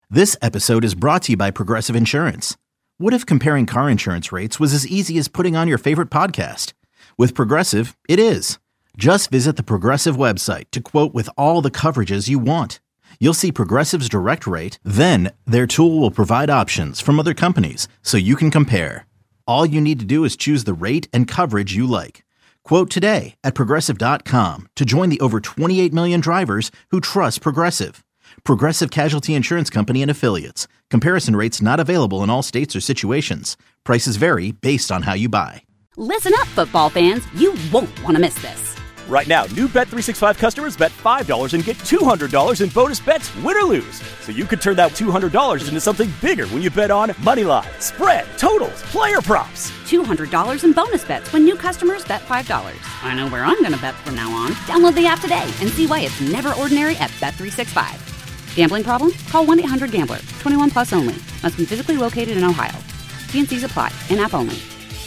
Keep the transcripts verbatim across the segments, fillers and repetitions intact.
This episode is brought to you by Progressive Insurance. What if comparing car insurance rates was as easy as putting on your favorite podcast? With Progressive, it is. Just visit the Progressive website to quote with all the coverages you want. You'll see Progressive's direct rate, then their tool will provide options from other companies so you can compare. All you need to do is choose the rate and coverage you like. Quote today at progressive dot com to join the over twenty-eight million drivers who trust Progressive. Progressive Casualty Insurance Company and Affiliates. Comparison rates not available in all states or situations. Prices vary based on how you buy. Listen up, football fans. You won't want to miss this. Right now, new Bet three sixty-five customers bet five dollars and get two hundred dollars in bonus bets, win or lose. So you could turn that two hundred dollars into something bigger when you bet on money line, spread, totals, player props. two hundred dollars in bonus bets when new customers bet five dollars. I know where I'm going to bet from now on. Download the app today and see why it's never ordinary at Bet three sixty-five. Gambling problem? Call one eight hundred gambler. twenty-one plus only. Must be physically located in Ohio. T and C's apply. In-app only.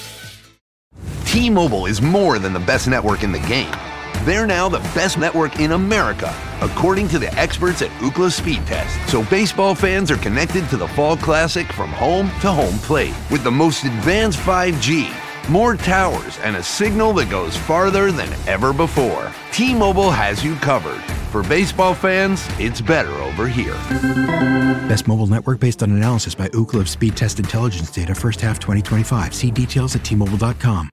T-Mobile is more than the best network in the game. They're now the best network in America, according to the experts at Ookla Speed Test. So baseball fans are connected to the Fall Classic from home to home plate with the most advanced five G, more towers, and a signal that goes farther than ever before. T-Mobile has you covered. For baseball fans, it's better over here. Best mobile network based on analysis by Ookla of Speed Test Intelligence data first half twenty twenty-five. See details at T Mobile dot com.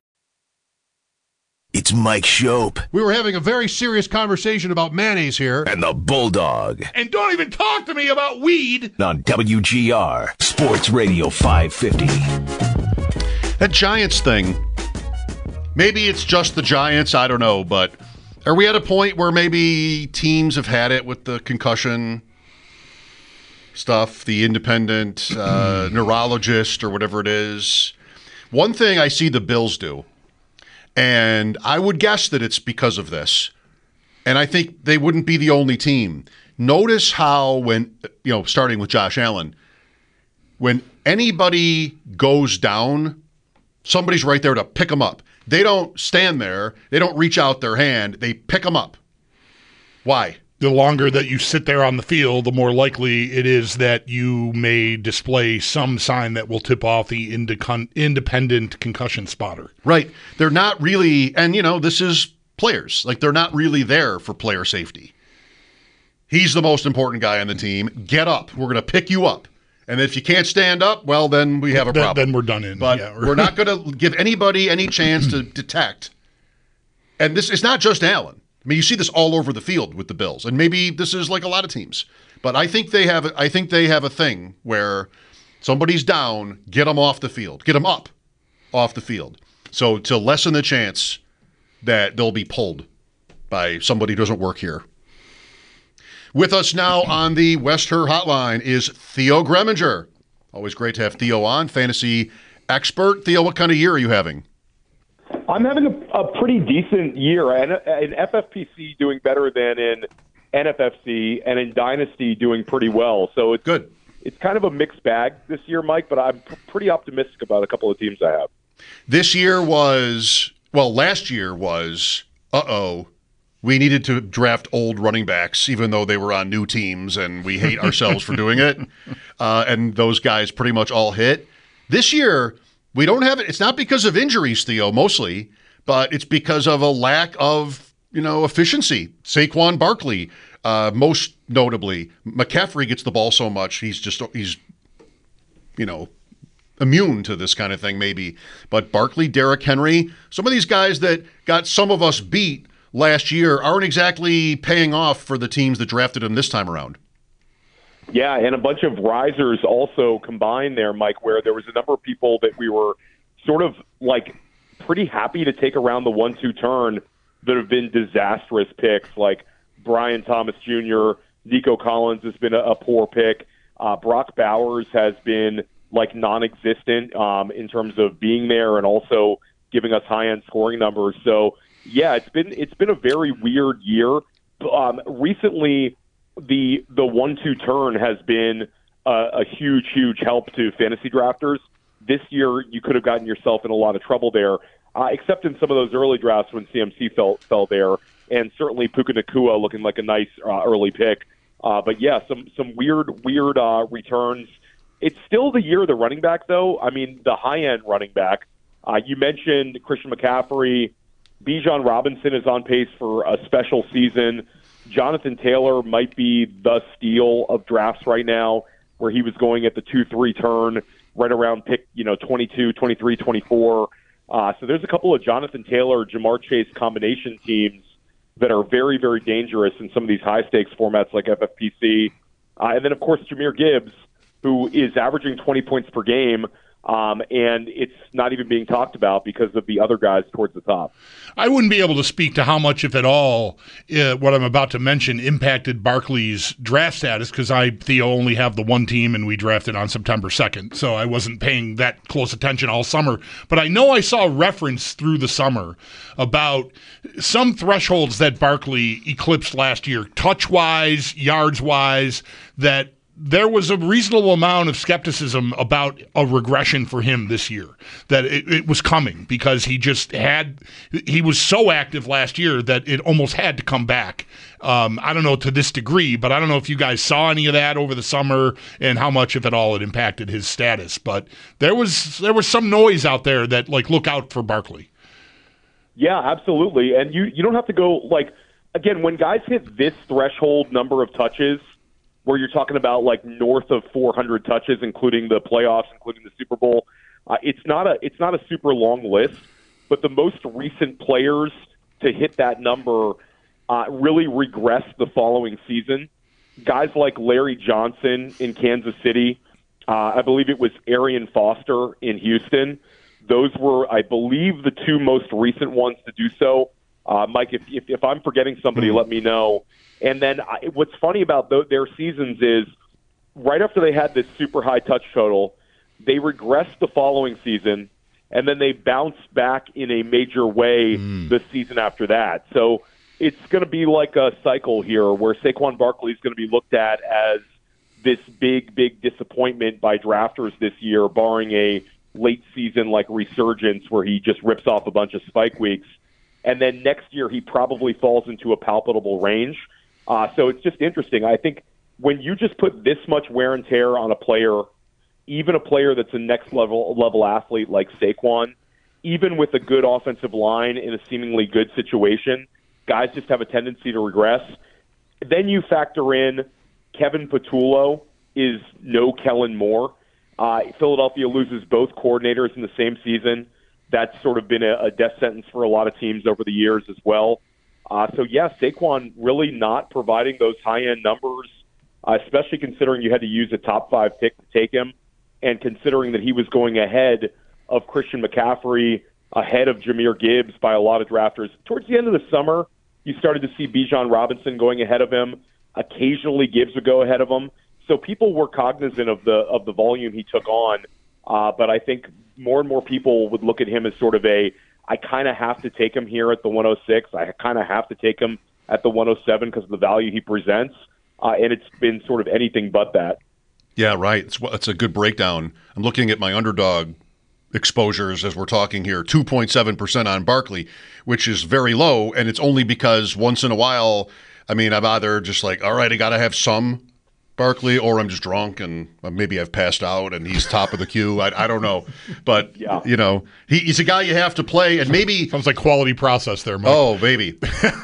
It's Mike Shope. We were having a very serious conversation about mayonnaise here. And the Bulldog. And don't even talk to me about weed. On W G R, Sports Radio five fifty. That Giants thing, maybe it's just the Giants, I don't know, but are we at a point where maybe teams have had it with the concussion stuff, the independent uh, neurologist or whatever it is? One thing I see the Bills do, and I would guess that it's because of this, and I think they wouldn't be the only team. Notice how when, you know, starting with Josh Allen, when anybody goes down, somebody's right there to pick them up. They don't stand there. They don't reach out their hand. They pick them up. Why? The longer that you sit there on the field, the more likely it is that you may display some sign that will tip off the indecon- independent concussion spotter. Right. They're not really, and you know, this is players. Like, they're not really there for player safety. He's the most important guy on the team. Get up. We're going to pick you up. And if you can't stand up, well, then we have a problem. Then, then we're done in. But yeah, we're not going to give anybody any chance to detect. And this is not just Allen. I mean, you see this all over the field with the Bills, and maybe this is like a lot of teams. But I think they have. I think they have a thing where somebody's down, get them off the field, get them up off the field, so to lessen the chance that they'll be pulled by somebody who doesn't work here. With us now on the West Her Hotline is Theo Greminger. Always great to have Theo on, fantasy expert. Theo, what kind of year are you having? I'm having a, a pretty decent year. And in F F P C doing better than in N F F C, and in Dynasty doing pretty well. So it's good. It's kind of a mixed bag this year, Mike, but I'm p- pretty optimistic about a couple of teams I have. This year was, well, last year was, uh-oh, we needed to draft old running backs, even though they were on new teams, and we hate ourselves for doing it. Uh, and those guys pretty much all hit. This year, we don't have it. It's not because of injuries, Theo, mostly, but it's because of a lack of, you know, efficiency. Saquon Barkley, uh, most notably. McCaffrey gets the ball so much, he's just, he's, you know, immune to this kind of thing maybe. But Barkley, Derrick Henry, some of these guys that got some of us beat last year aren't exactly paying off for the teams that drafted him this time around. Yeah, and a bunch of risers also combined there, Mike, where there was a number of people that we were sort of like pretty happy to take around the one two turn that have been disastrous picks, like Brian Thomas Junior, Nico Collins has been a, a poor pick. Uh, Brock Bowers has been like non-existent um, in terms of being there and also giving us high-end scoring numbers. So, yeah, it's been it's been a very weird year. Um, recently, the the one two turn has been a, a huge, huge help to fantasy drafters. This year, you could have gotten yourself in a lot of trouble there, uh, except in some of those early drafts when C M C fell fell there, and certainly Puka Nacua looking like a nice uh, early pick Uh, but yeah, some some weird weird uh, returns. It's still the year of the running back, though. I mean, the high end running back. Uh, you mentioned Christian McCaffrey. Bijan Robinson is on pace for a special season. Jonathan Taylor might be the steal of drafts right now, where he was going at the two three turn, right around pick, you know, twenty-two, twenty-three, twenty-four. Uh, so there's a couple of Jonathan Taylor, Jamar Chase combination teams that are very, very dangerous in some of these high-stakes formats like F F P C. Uh, and then, of course, Jahmyr Gibbs, who is averaging twenty points per game, um, and it's not even being talked about because of the other guys towards the top. I wouldn't be able to speak to how much, if at all, uh, what I'm about to mention impacted Barkley's draft status, because I, Theo, only have the one team, and we drafted on September second, so I wasn't paying that close attention all summer. But I know I saw a reference through the summer about some thresholds that Barkley eclipsed last year, touch-wise, yards-wise, that there was a reasonable amount of skepticism about a regression for him this year, that it, it was coming because he just had, he was so active last year that it almost had to come back. Um, I don't know to this degree, but I don't know if you guys saw any of that over the summer and how much, if at all, it impacted his status. But there was there was some noise out there that, like, look out for Barkley. Yeah, absolutely. And you, you don't have to go, like, again, when guys hit this threshold number of touches, where you're talking about like north of four hundred touches, including the playoffs, including the Super Bowl. Uh, it's not a it's not a super long list, but the most recent players to hit that number uh, really regressed the following season. Guys like Larry Johnson in Kansas City, uh, I believe it was Arian Foster in Houston. Those were, I believe, the two most recent ones to do so. Uh, Mike, if, if if I'm forgetting somebody, let me know. And then I, what's funny about th- their seasons is right after they had this super high touch total, they regressed the following season, and then they bounced back in a major way mm. the season after that. So it's going to be like a cycle here where Saquon Barkley is going to be looked at as this big, big disappointment by drafters this year, barring a late season like resurgence where he just rips off a bunch of spike weeks. And then next year he probably falls into a palpable range. Uh, so it's just interesting. I think when you just put this much wear and tear on a player, even a player that's a next level level athlete like Saquon, even with a good offensive line in a seemingly good situation, guys just have a tendency to regress. Then you factor in Kevin Patullo is no Kellen Moore. Uh, Philadelphia loses both coordinators in the same season. That's sort of been a, a death sentence for a lot of teams over the years as well. Uh, so, yeah, Saquon really not providing those high-end numbers, uh, especially considering you had to use a top five pick to take him, and considering that he was going ahead of Christian McCaffrey, ahead of Jahmyr Gibbs by a lot of drafters. Towards the end of the summer, you started to see Bijan Robinson going ahead of him. Occasionally, Gibbs would go ahead of him. So people were cognizant of the of the volume he took on, uh, but I think more and more people would look at him as sort of a, I kind of have to take him here at the one oh six. I kind of have to take him at the one oh seven because of the value he presents. Uh, and it's been sort of anything but that. Yeah, right. It's, it's a good breakdown. I'm looking at my underdog exposures as we're talking here, two point seven percent on Barkley, which is very low. And it's only because once in a while, I mean, I'm either just like, all right, I got to have some Barkley, or I'm just drunk and maybe I've passed out and he's top of the queue. I, I don't know. But, yeah. you know, he, he's a guy you have to play. And maybe. Sounds like quality process there, Mike. Oh, baby.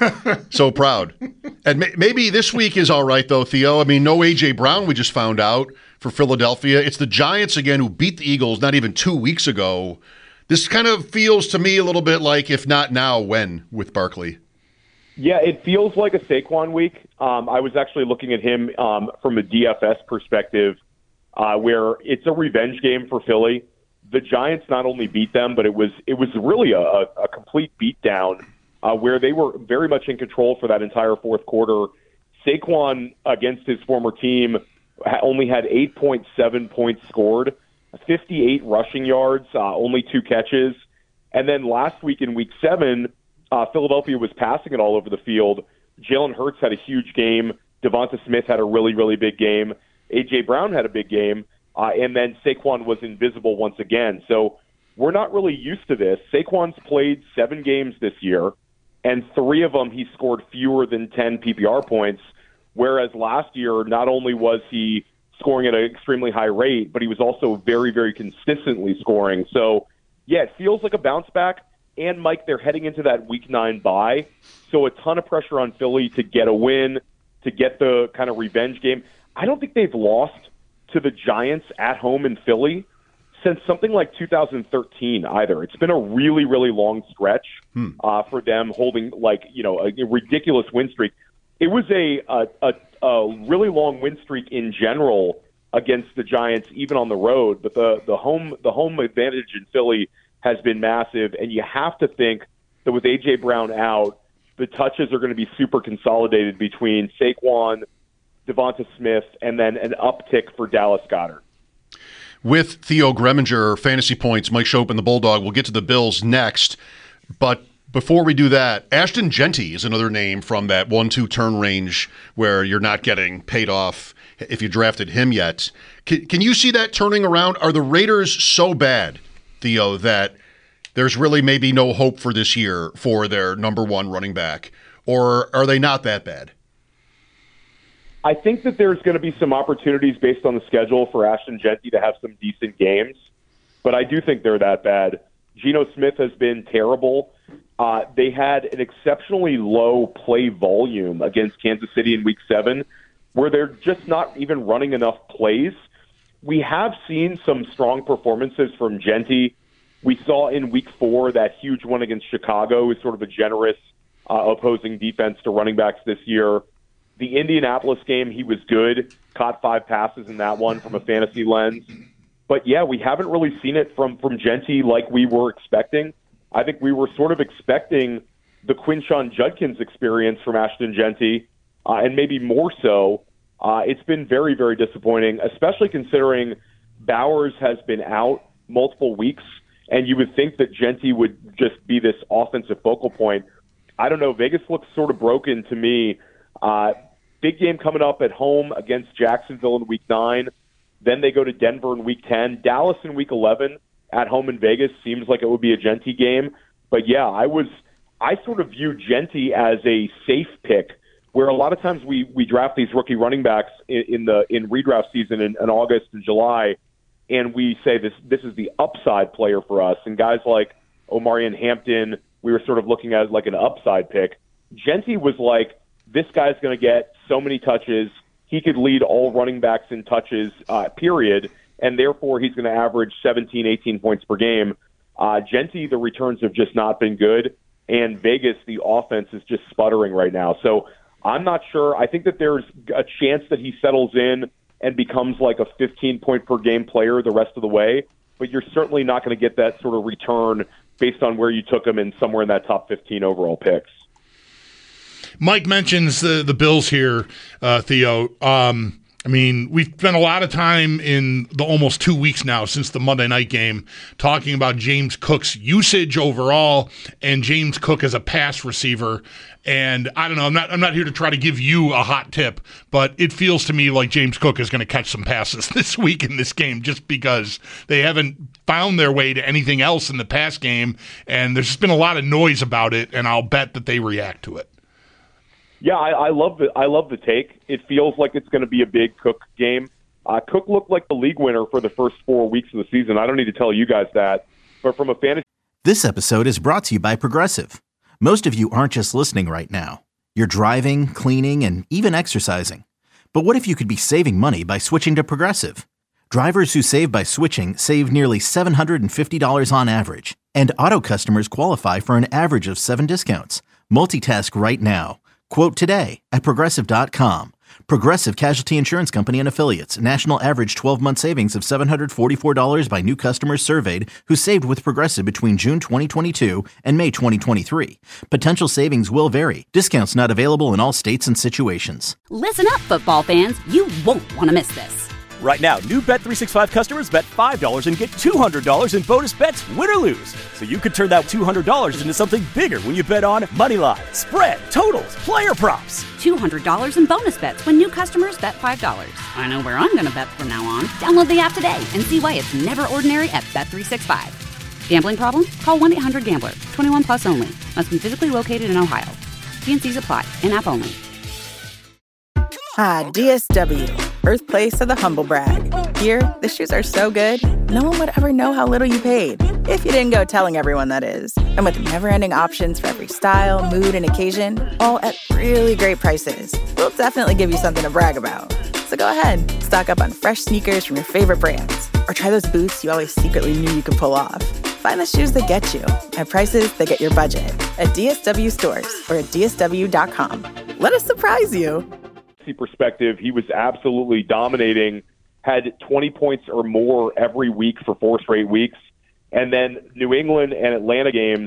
So proud. And may, maybe this week is all right, though, Theo. I mean, no A J Brown, we just found out, for Philadelphia. It's the Giants again who beat the Eagles not even two weeks ago. This kind of feels to me a little bit like, if not now, when with Barkley. Yeah, it feels like a Saquon week. Um, I was actually looking at him um, from a D F S perspective, uh, where it's a revenge game for Philly. The Giants not only beat them, but it was it was really a, a complete beatdown uh, where they were very much in control for that entire fourth quarter. Saquon, against his former team, only had eight point seven points scored, fifty-eight rushing yards, uh, only two catches. And then last week in week seven, Uh, Philadelphia was passing it all over the field. Jalen Hurts had a huge game. Devonta Smith had a really, really big game. A J Brown had a big game. Uh, and then Saquon was invisible once again. So we're not really used to this. Saquon's played seven games this year, and three of them he scored fewer than ten P P R points. Whereas last year, not only was he scoring at an extremely high rate, but he was also very, very consistently scoring. So, yeah, it feels like a bounce back. And, Mike, they're heading into that week nine bye. So a ton of pressure on Philly to get a win, to get the kind of revenge game. I don't think they've lost to the Giants at home in Philly since something like two thousand thirteen either. It's been a really, really long stretch hmm. uh, for them holding, like, you know, a, a ridiculous win streak. It was a, a, a, a really long win streak in general against the Giants, even on the road. But the, the home the home advantage in Philly has been massive, and you have to think that with A J. Brown out, the touches are going to be super consolidated between Saquon, Devonta Smith, and then an uptick for Dallas Goedert. With Theo Greminger, Fantasy Points, Mike Schopp, and the Bulldog, we'll get to the Bills next. But before we do that, Ashton Jeanty is another name from that one two turn range where you're not getting paid off if you drafted him yet. Can, can you see that turning around? Are the Raiders so bad, Theo, that there's really maybe no hope for this year for their number one running back? Or are they not that bad? I think that there's going to be some opportunities based on the schedule for Ashton Jeanty to have some decent games, but I do think they're that bad. Geno Smith has been terrible. Uh, they had an exceptionally low play volume against Kansas City in week seven, where they're just not even running enough plays. We have seen some strong performances from Jeanty. We saw in week four that huge one against Chicago is sort of a generous uh, opposing defense to running backs this year. The Indianapolis game, he was good, caught five passes in that one from a fantasy lens. But, yeah, we haven't really seen it from, from Jeanty like we were expecting. I think we were sort of expecting the Quinshon Judkins experience from Ashton Jeanty, uh, and maybe more so. Uh, it's been very, very disappointing, especially considering Bowers has been out multiple weeks, and you would think that Jeanty would just be this offensive focal point. I don't know. Vegas looks sort of broken to me. Uh, big game coming up at home against Jacksonville in week nine. Then they go to Denver in week ten. Dallas in week eleven at home in Vegas seems like it would be a Jeanty game. But, yeah, I was I sort of view Jeanty as a safe pick, where a lot of times we, we draft these rookie running backs in, in the in redraft season in, in August and July, and we say this this is the upside player for us. And guys like Omarion Hampton, we were sort of looking at as like an upside pick. Jeanty was like, this guy's going to get so many touches. He could lead all running backs in touches, uh, period, and therefore he's going to average seventeen, eighteen points per game. Uh, Jeanty, the returns have just not been good, and Vegas, the offense is just sputtering right now. So I'm not sure. I think that there's a chance that he settles in and becomes like a fifteen-point-per-game player the rest of the way, but you're certainly not going to get that sort of return based on where you took him in somewhere in that top fifteen overall picks. Mike mentions the, the Bills here, uh, Theo. Um, I mean, we've spent a lot of time in the almost two weeks now since the Monday night game talking about James Cook's usage overall and James Cook as a pass receiver. And I don't know, I'm not I'm not here to try to give you a hot tip, but it feels to me like James Cook is going to catch some passes this week in this game just because they haven't found their way to anything else in the pass game, and there's just been a lot of noise about it, and I'll bet that they react to it. Yeah, I, I love the I love the take. It feels like it's going to be a big Cook game. Uh, Cook looked like the league winner for the first four weeks of the season. I don't need to tell you guys that, but from a fantasy. This episode is brought to you by Progressive. Most of you aren't just listening right now. You're driving, cleaning, and even exercising. But what if you could be saving money by switching to Progressive? Drivers who save by switching save nearly seven hundred fifty dollars on average, and auto customers qualify for an average of seven discounts. Multitask right now. Quote today at Progressive dot com. Progressive Casualty Insurance Company and Affiliates. National average twelve-month savings of seven hundred forty-four dollars by new customers surveyed who saved with Progressive between June twenty twenty-two and May twenty twenty-three. Potential savings will vary. Discounts not available in all states and situations. Listen up, football fans. You won't want to miss this. Right now, new Bet three sixty-five customers bet five dollars and get two hundred dollars in bonus bets, win or lose. So you could turn that two hundred dollars into something bigger when you bet on money line, spread, totals, player props. two hundred dollars in bonus bets when new customers bet five dollars. I know where I'm going to bet from now on. Download the app today and see why it's never ordinary at Bet three sixty-five. Gambling problem? Call one eight hundred gambler. twenty-one plus only. Must be physically located in Ohio. T and C's apply. In-app only. Ah, D S W, birthplace of the humble brag. Here, the shoes are so good, no one would ever know how little you paid. If you didn't go telling everyone, that is. And with never-ending options for every style, mood, and occasion, all at really great prices, we'll definitely give you something to brag about. So go ahead, stock up on fresh sneakers from your favorite brands, or try those boots you always secretly knew you could pull off. Find the shoes that get you at prices that get your budget at D S W stores or at D S W dot com. Let us surprise you. Perspective, he was absolutely dominating, had twenty points or more every week for four straight weeks. And then New England and Atlanta games,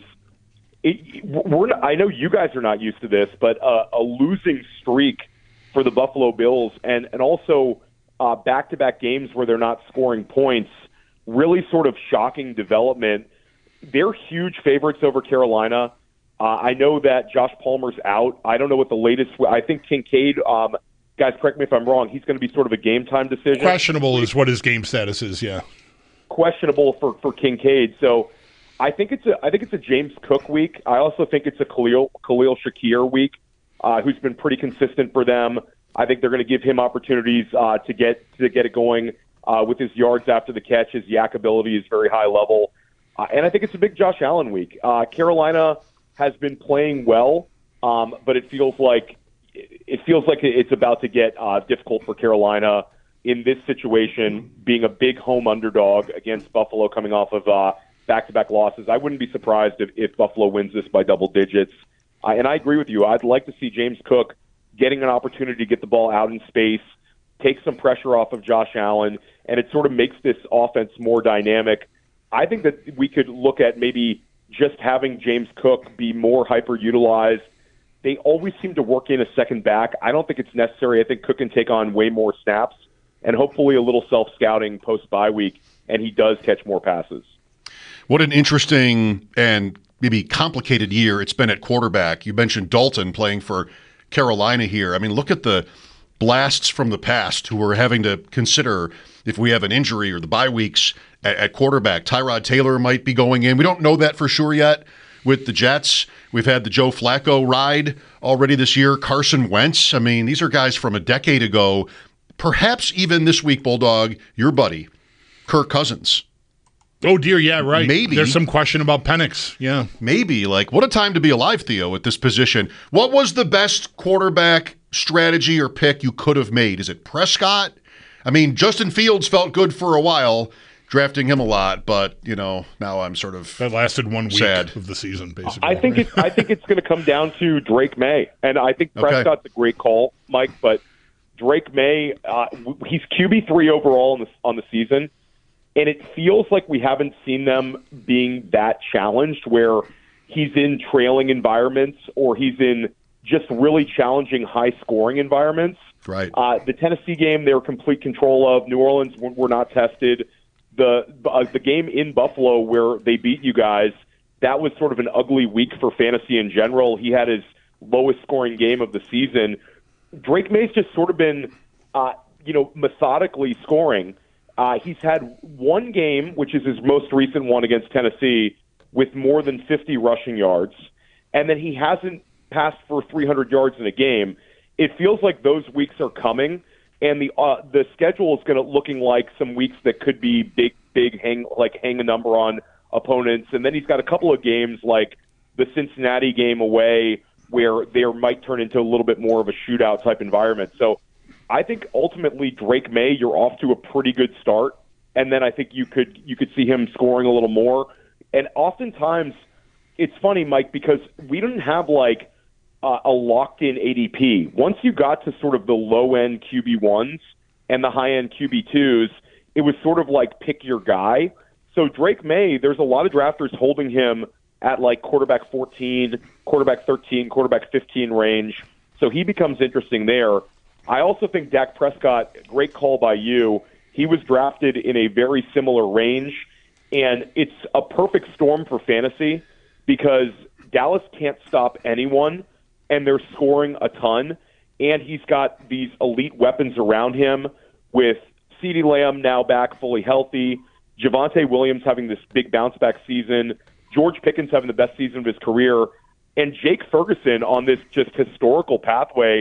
it, we're not, I know you guys are not used to this, but uh, a losing streak for the Buffalo Bills and, and also uh, back-to-back games where they're not scoring points, really sort of shocking development. They're huge favorites over Carolina. Uh, I know that Josh Palmer's out. I don't know what the latest – I think Kincaid um, – guys, correct me if I'm wrong. He's going to be sort of a game-time decision. Questionable is what his game status is, yeah. Questionable for, for Kincaid. So I think it's a I think it's a James Cook week. I also think it's a Khalil, Khalil Shakir week, uh, who's been pretty consistent for them. I think they're going to give him opportunities uh, to get to get it going uh, with his yards after the catch. His yak ability is very high level. Uh, and I think it's a big Josh Allen week. Uh, Carolina has been playing well, um, but it feels like it feels like it's about to get uh, difficult for Carolina in this situation, being a big home underdog against Buffalo coming off of uh, back-to-back losses. I wouldn't be surprised if, if Buffalo wins this by double digits. Uh, and I agree with you. I'd like to see James Cook getting an opportunity to get the ball out in space, take some pressure off of Josh Allen, and it sort of makes this offense more dynamic. I think that we could look at maybe just having James Cook be more hyper-utilized. They always seem to work in a second back. I don't think it's necessary. I think Cook can take on way more snaps and hopefully a little self-scouting post-bye week, and he does catch more passes. What an interesting and maybe complicated year it's been at quarterback. You mentioned Dalton playing for Carolina here. I mean, look at the blasts from the past who are having to consider if we have an injury or the bye weeks at, at quarterback. Tyrod Taylor might be going in. We don't know that for sure yet with the Jets. We've had the Joe Flacco ride already this year. Carson Wentz. I mean, these are guys from a decade ago. Perhaps even this week, Bulldog, your buddy, Kirk Cousins. Oh, dear, yeah, right. Maybe. There's some question about Penix, yeah. Maybe. Like, what a time to be alive, Theo, at this position. What was the best quarterback strategy or pick you could have made? Is it Prescott? I mean, Justin Fields felt good for a while, drafting him a lot, but, you know, now I'm sort of That lasted one week sad. of the season, basically. I think it's, I think it's going to come down to Drake May. And I think Prescott's okay. a great call, Mike, but Drake May, uh, he's Q B three overall on the, on the season. And it feels like we haven't seen them being that challenged where he's in trailing environments or he's in just really challenging high-scoring environments. Right. Uh, the Tennessee game, they were complete control of. New Orleans were, were not tested. The uh, the game in Buffalo where they beat you guys, that was sort of an ugly week for fantasy in general. He had his lowest-scoring game of the season. Drake May's just sort of been, uh, you know, methodically scoring. Uh, he's had one game, which is his most recent one against Tennessee, with more than fifty rushing yards, and then he hasn't passed for three hundred yards in a game. It feels like those weeks are coming, and the uh, the schedule is going to looking like some weeks that could be big, big hang like hang a number on opponents, and then he's got a couple of games like the Cincinnati game away where there might turn into a little bit more of a shootout type environment. So I think ultimately Drake May, you're off to a pretty good start, and then I think you could you could see him scoring a little more. And oftentimes, it's funny, Mike, because we didn't have like uh, a locked-in A D P. Once you got to sort of the low-end Q B ones and the high-end Q B twos, it was sort of like pick your guy. So Drake May, there's a lot of drafters holding him at like quarterback fourteen, quarterback thirteen, quarterback fifteen range. So he becomes interesting there. I also think Dak Prescott, great call by you. He was drafted in a very similar range, and it's a perfect storm for fantasy because Dallas can't stop anyone, and they're scoring a ton, and he's got these elite weapons around him with CeeDee Lamb now back fully healthy, Javonte Williams having this big bounce-back season, George Pickens having the best season of his career, and Jake Ferguson on this just historical pathway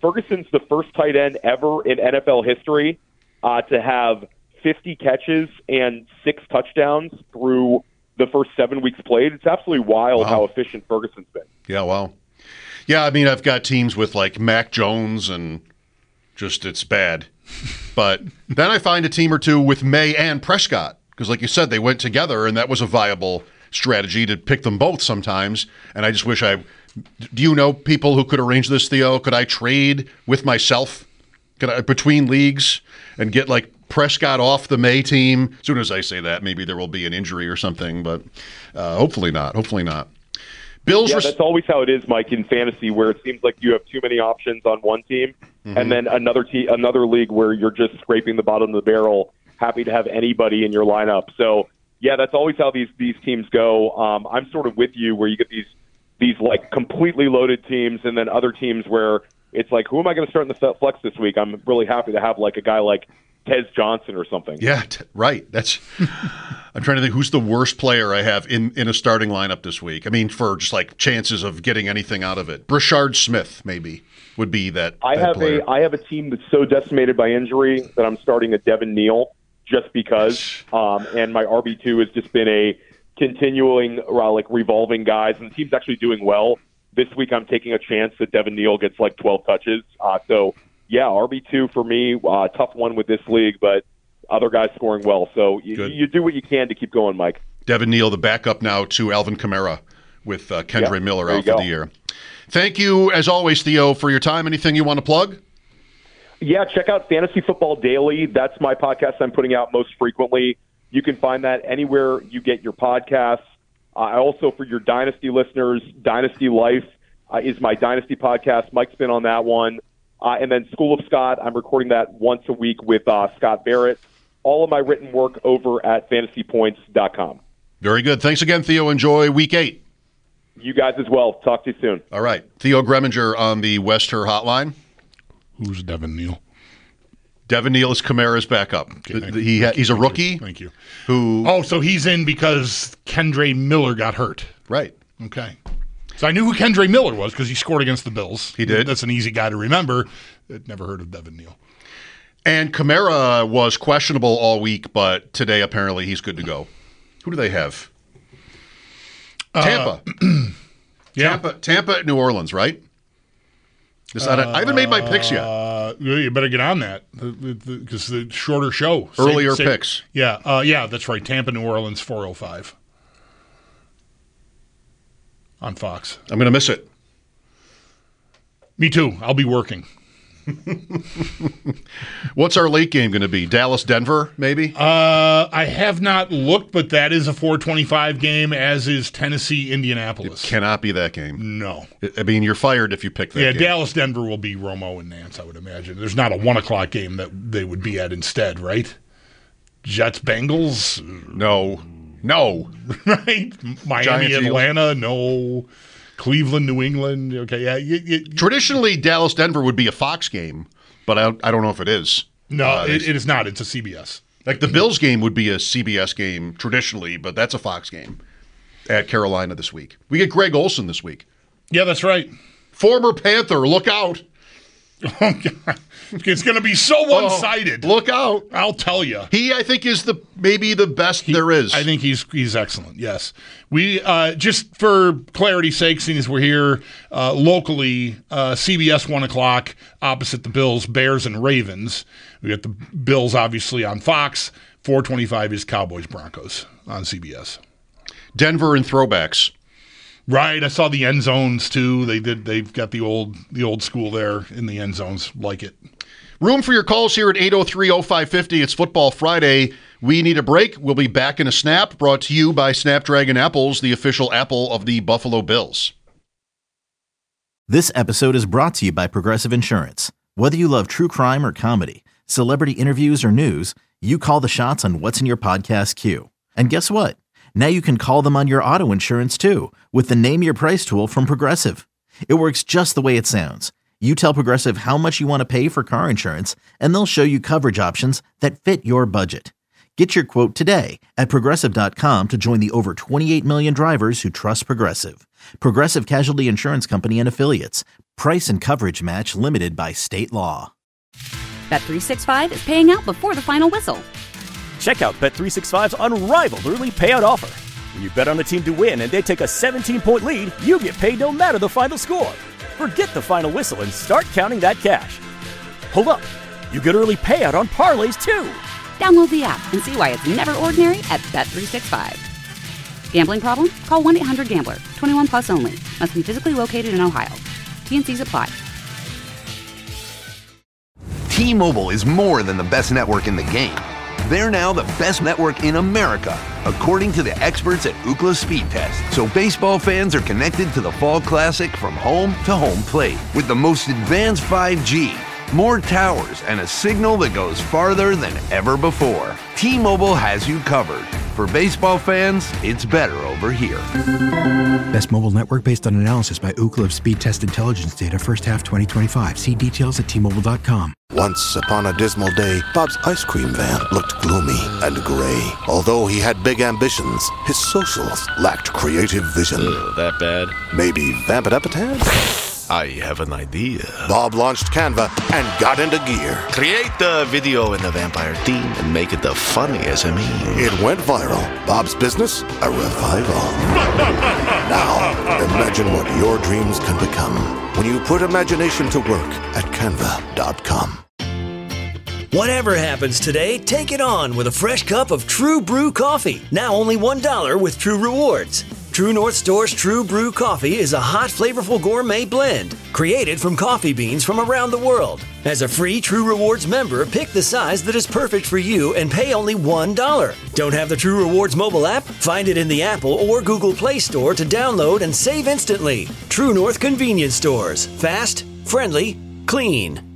Ferguson's the first tight end ever in N F L history uh, to have fifty catches and six touchdowns through the first seven weeks played. It's absolutely wild wow. how efficient Ferguson's been. Yeah, wow. Yeah, I mean, I've got teams with like Mac Jones and just it's bad. But then I find a team or two with May and Prescott because, like you said, they went together and that was a viable strategy to pick them both sometimes. And I just wish I – do you know people who could arrange this, Theo? Could I trade with myself could I, between leagues and get like Prescott off the May team? As soon as I say that, maybe there will be an injury or something, but uh, hopefully not. Hopefully not. Bills yeah, res- that's always how it is, Mike, in fantasy, where it seems like you have too many options on one team, mm-hmm. and then another te- another league where you're just scraping the bottom of the barrel, happy to have anybody in your lineup. So, yeah, that's always how these these teams go. Um, I'm sort of with you, where you get these these like completely loaded teams, and then other teams where it's like, who am I going to start in the flex this week? I'm really happy to have like a guy like Tez Johnson or something. Yeah, t- right. That's. I'm trying to think who's the worst player I have in, in a starting lineup this week. I mean, for just like chances of getting anything out of it. Brashard Smith maybe would be that. I that have player. a I have a team that's so decimated by injury that I'm starting a Devin Neal just because, um, and my R B two has just been a continuing uh, like revolving guys, and the team's actually doing well. This week I'm taking a chance that Devin Neal gets like twelve touches. Uh, so. Yeah, R B two for me, uh, tough one with this league, but other guys scoring well. So you, you do what you can to keep going, Mike. Devin Neal, the backup now to Alvin Kamara with uh, Kendre yeah, Miller out for the year. Thank you, as always, Theo, for your time. Anything you want to plug? Yeah, check out Fantasy Football Daily. That's my podcast I'm putting out most frequently. You can find that anywhere you get your podcasts. Uh, also, for your Dynasty listeners, Dynasty Life uh, is my Dynasty podcast. Mike's been on that one. Uh, and then School of Scott, I'm recording that once a week with uh, Scott Barrett. All of my written work over at fantasy points dot com. Very good. Thanks again, Theo. Enjoy week eight. You guys as well. Talk to you soon. All right. Theo Greminger on the Wester hotline. Who's Devin Neal? Devin Neal is Kamara's backup. Okay, he ha- He's a rookie. Thank you. Who? Oh, so he's in because Kendre Miller got hurt. Right. Okay. So I knew who Kendre Miller was because he scored against the Bills. He did. That's an easy guy to remember. I'd never heard of Devin Neal. And Kamara was questionable all week, but today apparently he's good to go. Who do they have? Tampa. Uh, yeah. Tampa, Tampa at New Orleans, right? Decided, uh, I haven't made my picks yet. Uh, you better get on that because the, the, the shorter show. Earlier same, picks. Same, yeah, uh, yeah, that's right. Tampa, New Orleans, four oh five. On Fox. I'm going to miss it. Me too. I'll be working. What's our late game going to be? Dallas-Denver, maybe? Uh, I have not looked, but that is a four twenty-five game, as is Tennessee-Indianapolis. It cannot be that game. No. I mean, you're fired if you pick that yeah, game. Yeah, Dallas-Denver will be Romo and Nance, I would imagine. There's not a one o'clock game that they would be at instead, right? Jets-Bengals? No. No. Right? Miami, Atlanta? No. Cleveland, New England? Okay, yeah. You, you, Traditionally, Dallas-Denver would be a Fox game, but I, I don't know if it is. No, uh, it, it is not. It's a C B S. Like the Bills game would be a C B S game traditionally, but that's a Fox game at Carolina this week. We get Greg Olsen this week. Yeah, that's right. Former Panther, look out. Oh, God. It's going to be so one-sided. Oh, look out. I'll tell you. He, I think, is the maybe the best he, there is. I think he's he's excellent, yes. We uh, just for clarity's sake, seeing as we're here uh, locally, uh, C B S one o'clock opposite the Bills, Bears and Ravens. We got the Bills, obviously, on Fox. four twenty-five is Cowboys-Broncos on C B S. Denver and throwbacks. Right, I saw the end zones too. They did. They've got the old, the old school there in the end zones. Like it. Room for your calls here at eight oh three oh five fifty. It's Football Friday. We need a break. We'll be back in a snap. Brought to you by Snapdragon Apples, the official apple of the Buffalo Bills. This episode is brought to you by Progressive Insurance. Whether you love true crime or comedy, celebrity interviews or news, you call the shots on what's in your podcast queue. And guess what? Now you can call them on your auto insurance too with the Name Your Price tool from Progressive. It works just the way it sounds. You tell Progressive how much you want to pay for car insurance, and they'll show you coverage options that fit your budget. Get your quote today at Progressive dot com to join the over twenty-eight million drivers who trust Progressive. Progressive Casualty Insurance Company and Affiliates. Price and coverage match limited by state law. Bet three sixty-five is paying out before the final whistle. Check out Bet three sixty-five's unrivaled early payout offer. When you bet on a team to win and they take a seventeen-point lead, you get paid no matter the final score. Forget the final whistle and start counting that cash. Hold up. You get early payout on parlays, too. Download the app and see why it's never ordinary at Bet three sixty-five. Gambling problem? Call one eight hundred gambler. twenty-one plus only. Must be physically located in Ohio. T N Cs apply. T-Mobile is more than the best network in the game. They're now the best network in America, according to the experts at Ookla Speed Test. So baseball fans are connected to the Fall Classic from home to home plate with the most advanced five G, more towers, and a signal that goes farther than ever before. T-Mobile has you covered. For baseball fans, it's better over here. Best mobile network based on analysis by Ookla of Speed Test Intelligence data first half twenty twenty-five. See details at T Mobile dot com. Once upon a dismal day, Bob's ice cream van looked gloomy and gray. Although he had big ambitions, his socials lacked creative vision. Ugh, that bad? Maybe vamp it up a tad? I have an idea. Bob launched Canva and got into gear. Create the video in the vampire theme and make it the funniest meme. It went viral. Bob's business, a revival. Now, imagine what your dreams can become when you put imagination to work at canva dot com. Whatever happens today, take it on with a fresh cup of True Brew coffee. Now only one dollar with True Rewards. True North Store's True Brew Coffee is a hot, flavorful gourmet blend created from coffee beans from around the world. As a free True Rewards member, pick the size that is perfect for you and pay only one dollar. Don't have the True Rewards mobile app? Find it in the Apple or Google Play Store to download and save instantly. True North Convenience Stores. Fast, friendly, clean.